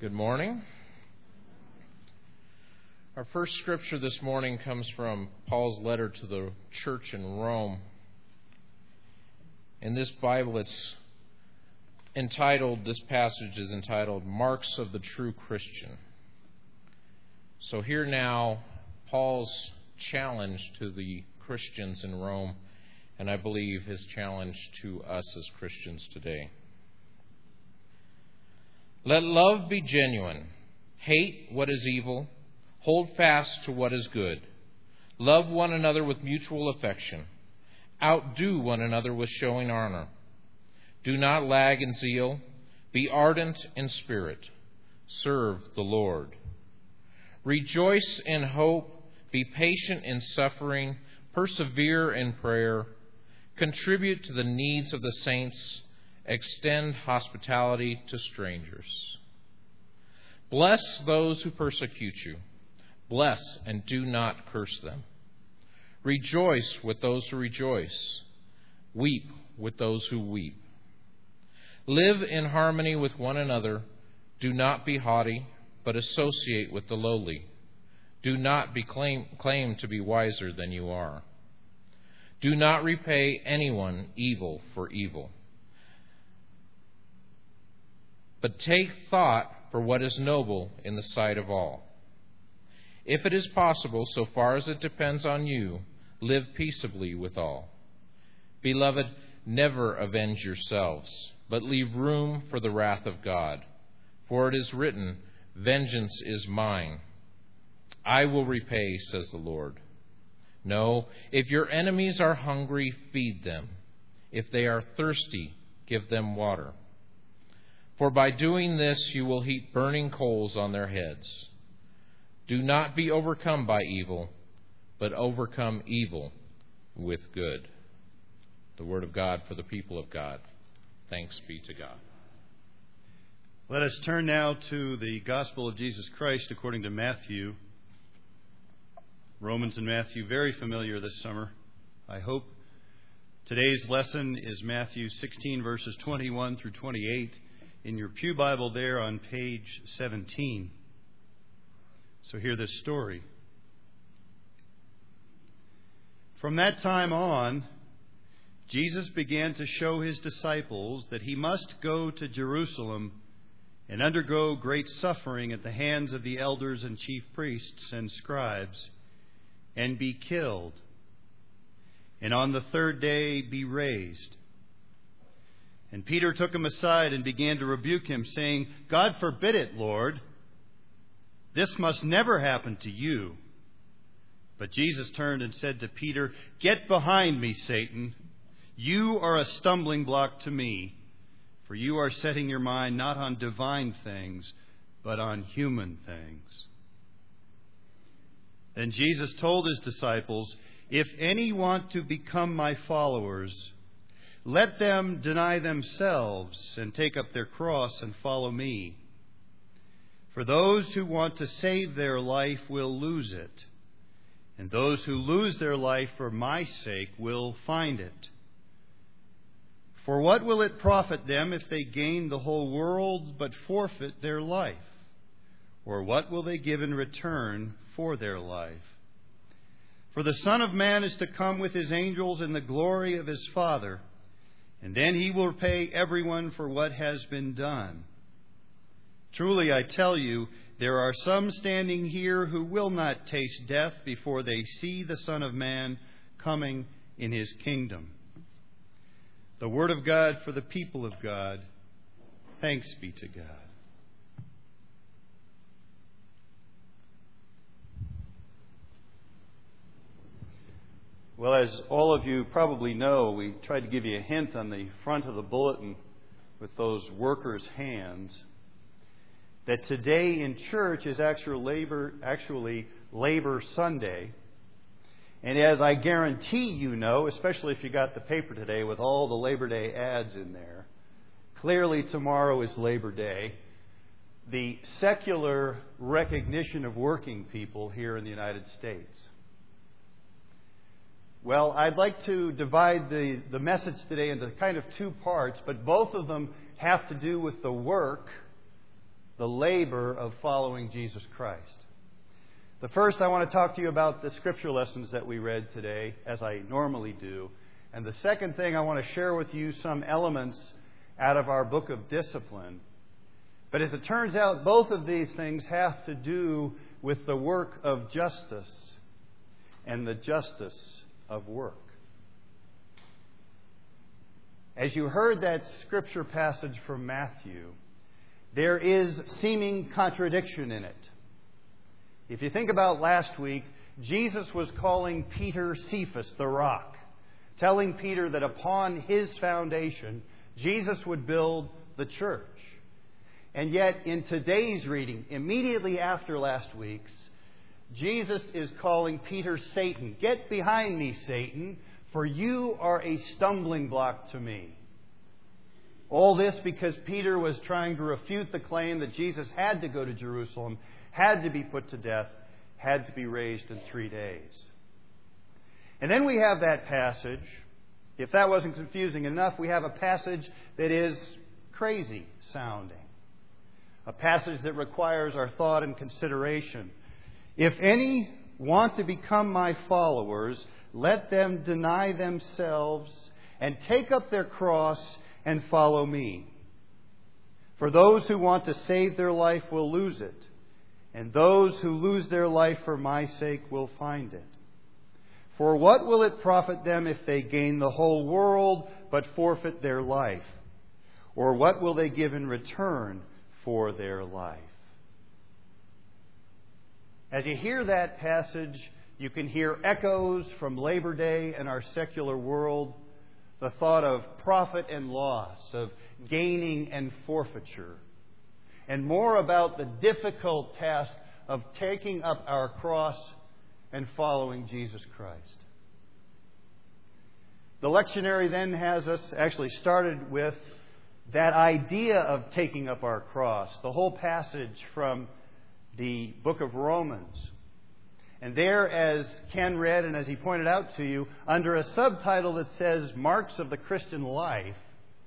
Good morning. Our first scripture this morning comes from Paul's letter to the church in Rome. In this Bible, this passage is entitled, Marks of the True Christian. So here now, Paul's challenge to the Christians in Rome, and I believe his challenge to us as Christians today. Let love be genuine. Hate what is evil. Hold fast to what is good. Love one another with mutual affection. Outdo one another with showing honor. Do not lag in zeal. Be ardent in spirit. Serve the Lord. Rejoice in hope. Be patient in suffering. Persevere in prayer. Contribute to the needs of the saints. Extend hospitality to strangers. Bless those who persecute you. Bless and do not curse them. Rejoice with those who rejoice. Weep with those who weep. Live in harmony with one another. Do not be haughty, but associate with the lowly. Do not claim to be wiser than you are. Do not repay anyone evil for evil. But take thought for what is noble in the sight of all. If it is possible, so far as it depends on you, live peaceably with all. Beloved, never avenge yourselves, but leave room for the wrath of God. For it is written, Vengeance is mine. I will repay, says the Lord. No, if your enemies are hungry, feed them. If they are thirsty, give them water. For by doing this you will heap burning coals on their heads. Do not be overcome by evil, but overcome evil with good. The word of God for the people of God. Thanks be to God. Let us turn now to the Gospel of Jesus Christ according to Matthew. Romans and Matthew, very familiar this summer, I hope. Today's lesson is Matthew 16, verses 21 through 28. In your pew Bible there on page 17. So hear this story. From that time on, Jesus began to show his disciples that he must go to Jerusalem and undergo great suffering at the hands of the elders and chief priests and scribes, and be killed, and on the third day be raised. And Peter took him aside and began to rebuke him, saying, God forbid it, Lord. This must never happen to you. But Jesus turned and said to Peter, Get behind me, Satan. You are a stumbling block to me, for you are setting your mind not on divine things, but on human things. Then Jesus told his disciples, If any want to become my followers, let them deny themselves and take up their cross and follow me. For those who want to save their life will lose it, and those who lose their life for my sake will find it. For what will it profit them if they gain the whole world but forfeit their life? Or what will they give in return for their life? For the Son of Man is to come with his angels in the glory of his Father, and then he will repay everyone for what has been done. Truly, I tell you, there are some standing here who will not taste death before they see the Son of Man coming in his kingdom. The word of God for the people of God. Thanks be to God. Well, as all of you probably know, we tried to give you a hint on the front of the bulletin with those workers' hands that today in church is actually Labor Sunday. And as I guarantee you know, especially if you got the paper today with all the Labor Day ads in there, clearly tomorrow is Labor Day, the secular recognition of working people here in the United States. Well, I'd like to divide the message today into kind of two parts, but both of them have to do with the work the labor of following Jesus Christ. The first, I want to talk to you about the scripture lessons that we read today, as I normally do. And the second thing, I want to share with you some elements out of our book of discipline. But as it turns out, both of these things have to do with the work of justice and the justice of work. As you heard that scripture passage from Matthew, there is seeming contradiction in it. If you think about last week, Jesus was calling Peter Cephas, the rock, telling Peter that upon his foundation, Jesus would build the church. And yet, in today's reading, immediately after last week's, Jesus is calling Peter Satan. Get behind me, Satan, for you are a stumbling block to me. All this because Peter was trying to refute the claim that Jesus had to go to Jerusalem, had to be put to death, had to be raised in 3 days. And then we have that passage. If that wasn't confusing enough, we have a passage that is crazy sounding. A passage that requires our thought and consideration. If any want to become my followers, let them deny themselves and take up their cross and follow me. For those who want to save their life will lose it, and those who lose their life for my sake will find it. For what will it profit them if they gain the whole world but forfeit their life? Or what will they give in return for their life? As you hear that passage, you can hear echoes from Labor Day and our secular world, the thought of profit and loss, of gaining and forfeiture, and more about the difficult task of taking up our cross and following Jesus Christ. The lectionary then has us actually started with that idea of taking up our cross, the whole passage from the book of Romans. And there, as Ken read and as he pointed out to you, under a subtitle that says Marks of the Christian Life,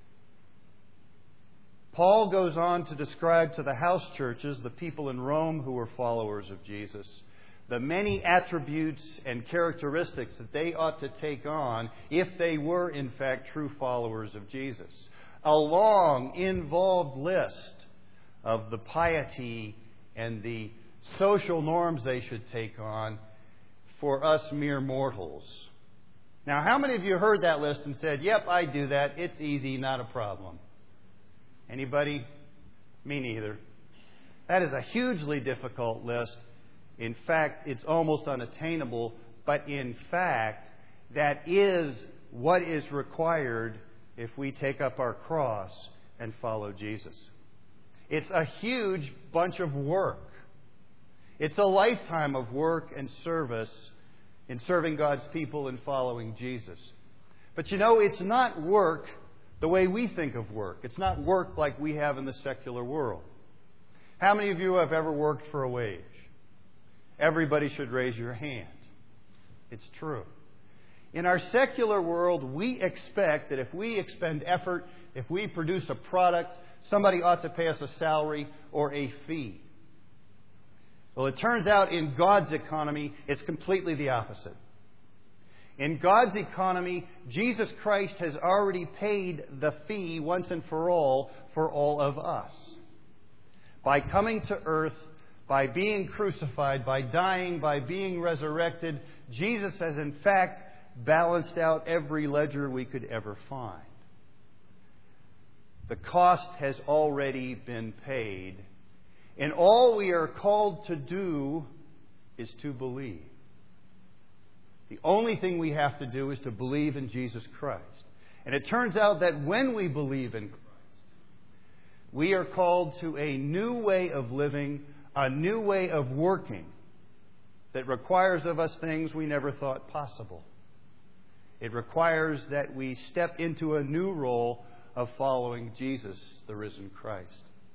Paul goes on to describe to the house churches, the people in Rome who were followers of Jesus, the many attributes and characteristics that they ought to take on if they were in fact true followers of Jesus. A long, involved list of the piety and the social norms they should take on for us mere mortals. Now, how many of you heard that list and said, yep, I do that. It's easy, not a problem? Anybody? Me neither. That is a hugely difficult list. In fact, it's almost unattainable. But in fact, that is what is required if we take up our cross and follow Jesus. It's a huge bunch of work. It's a lifetime of work and service in serving God's people and following Jesus. But you know, it's not work the way we think of work. It's not work like we have in the secular world. How many of you have ever worked for a wage? Everybody should raise your hand. It's true. In our secular world, we expect that if we expend effort, if we produce a product, somebody ought to pay us a salary or a fee. Well, it turns out in God's economy, it's completely the opposite. In God's economy, Jesus Christ has already paid the fee once and for all of us. By coming to earth, by being crucified, by dying, by being resurrected, Jesus has in fact balanced out every ledger we could ever find. The cost has already been paid. And all we are called to do is to believe. The only thing we have to do is to believe in Jesus Christ. And it turns out that when we believe in Christ, we are called to a new way of living, a new way of working that requires of us things we never thought possible. It requires that we step into a new role of following Jesus, the risen Christ.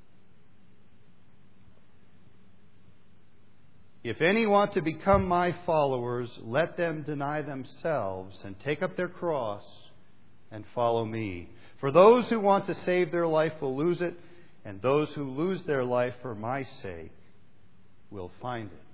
If any want to become my followers, let them deny themselves and take up their cross and follow me. For those who want to save their life will lose it, and those who lose their life for my sake will find it.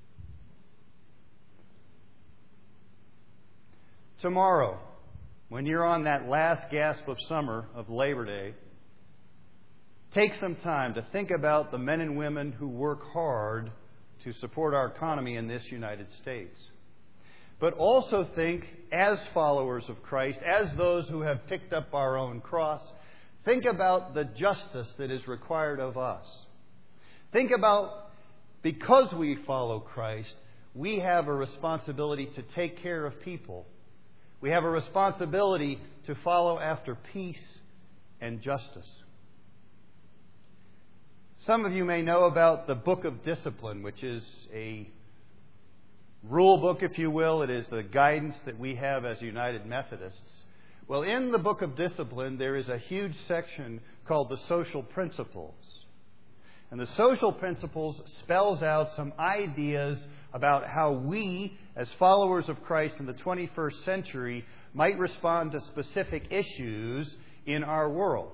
Tomorrow, when you're on that last gasp of summer of Labor Day, take some time to think about the men and women who work hard to support our economy in this United States. But also think, as followers of Christ, as those who have picked up our own cross, think about the justice that is required of us. Think about, because we follow Christ, we have a responsibility to take care of people. We have a responsibility to follow after peace and justice. Some of you may know about the Book of Discipline, which is a rule book, if you will. It is the guidance that we have as United Methodists. Well, in the Book of Discipline, there is a huge section called the Social Principles. And the Social Principles spells out some ideas about how we, as followers of Christ in the 21st century, might respond to specific issues in our world.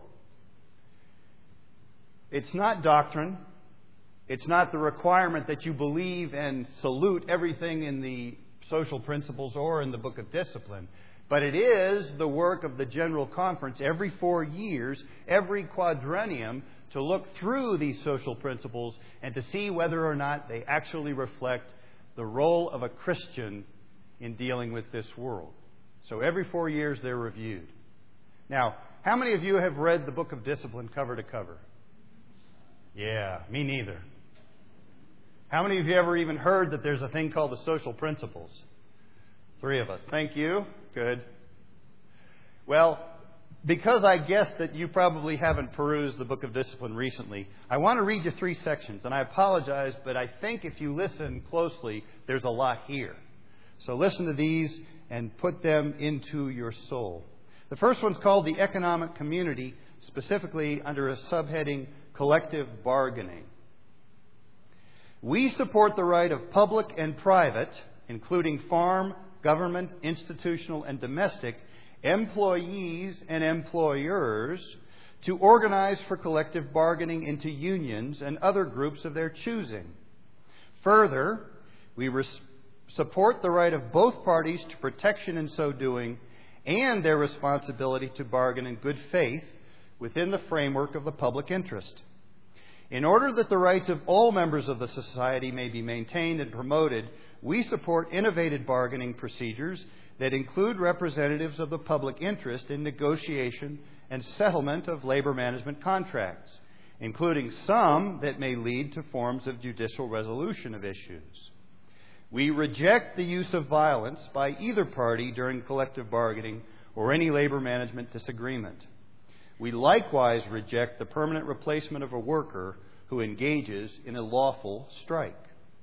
It's not doctrine. It's not the requirement that you believe and salute everything in the Social Principles or in the Book of Discipline. But it is the work of the General Conference every 4 years, every quadrennium, to look through these social principles and to see whether or not they actually reflect the role of a Christian in dealing with this world. So every 4 years they're reviewed. Now, how many of you have read the Book of Discipline cover to cover? Yeah, me neither. How many of you ever even heard that there's a thing called the Social Principles? 3 of us. Thank you. Good. Well, because I guess that you probably haven't perused the Book of Discipline recently, I want to read you 3 sections. And I apologize, but I think if you listen closely, there's a lot here. So listen to these and put them into your soul. The first one's called The Economic Community, specifically under a subheading, Collective Bargaining. We support the right of public and private, including farm, government, institutional, and domestic, employees and employers, to organize for collective bargaining into unions and other groups of their choosing. Further, we support the right of both parties to protection in so doing and their responsibility to bargain in good faith within the framework of the public interest. In order that the rights of all members of the society may be maintained and promoted, we support innovative bargaining procedures that include representatives of the public interest in negotiation and settlement of labor management contracts, including some that may lead to forms of judicial resolution of issues. We reject the use of violence by either party during collective bargaining or any labor management disagreement. We likewise reject the permanent replacement of a worker who engages in a lawful strike.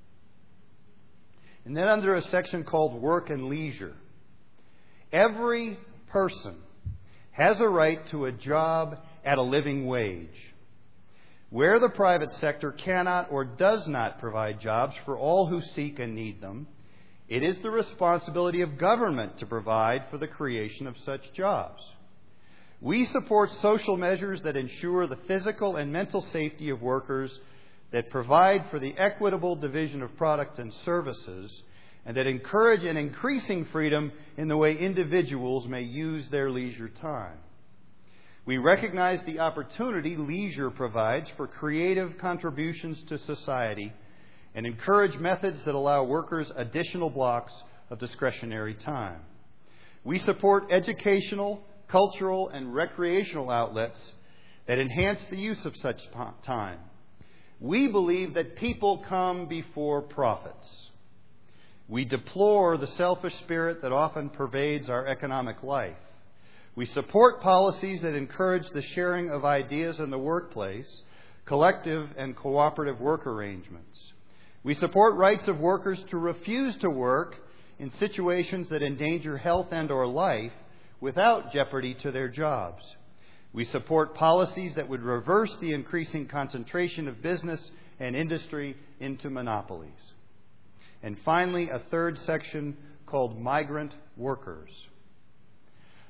And then under a section called Work and Leisure, every person has a right to a job at a living wage. Where the private sector cannot or does not provide jobs for all who seek and need them, it is the responsibility of government to provide for the creation of such jobs. We support social measures that ensure the physical and mental safety of workers, that provide for the equitable division of products and services, and that encourage an increasing freedom in the way individuals may use their leisure time. We recognize the opportunity leisure provides for creative contributions to society and encourage methods that allow workers additional blocks of discretionary time. We support educational, cultural, and recreational outlets that enhance the use of such time. We believe that people come before profits. We deplore the selfish spirit that often pervades our economic life. We support policies that encourage the sharing of ideas in the workplace, collective and cooperative work arrangements. We support rights of workers to refuse to work in situations that endanger health and/or life without jeopardy to their jobs. We support policies that would reverse the increasing concentration of business and industry into monopolies. And finally, a third section called Migrant Workers.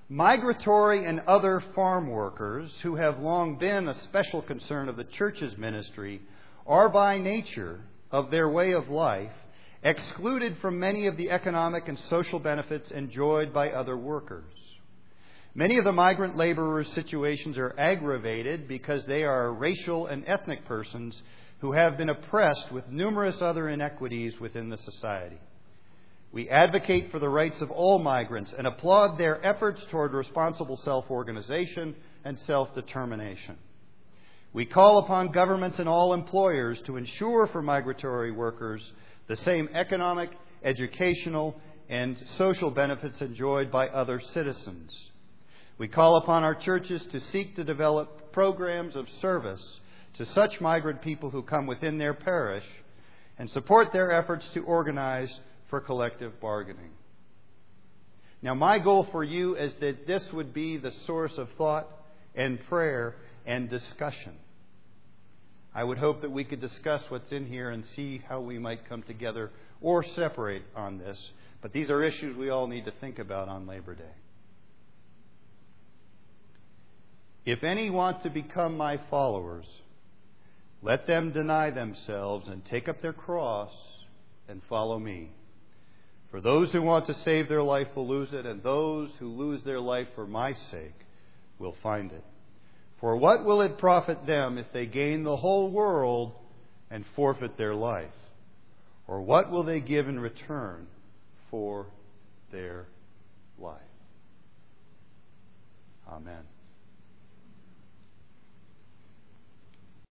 Migratory and other farm workers, who have long been a special concern of the church's ministry, are by nature of their way of life excluded from many of the economic and social benefits enjoyed by other workers. Many of the migrant laborers' situations are aggravated because they are racial and ethnic persons who have been oppressed with numerous other inequities within the society. We advocate for the rights of all migrants and applaud their efforts toward responsible self-organization and self-determination. We call upon governments and all employers to ensure for migratory workers the same economic, educational, and social benefits enjoyed by other citizens. We call upon our churches to seek to develop programs of service to such migrant people who come within their parish and support their efforts to organize for collective bargaining. Now, my goal for you is that this would be the source of thought and prayer and discussion. I would hope that we could discuss what's in here and see how we might come together or separate on this. But these are issues we all need to think about on Labor Day. If any want to become my followers, let them deny themselves and take up their cross and follow me. For those who want to save their life will lose it, and those who lose their life for my sake will find it. For what will it profit them if they gain the whole world and forfeit their life? Or what will they give in return for their life? Amen.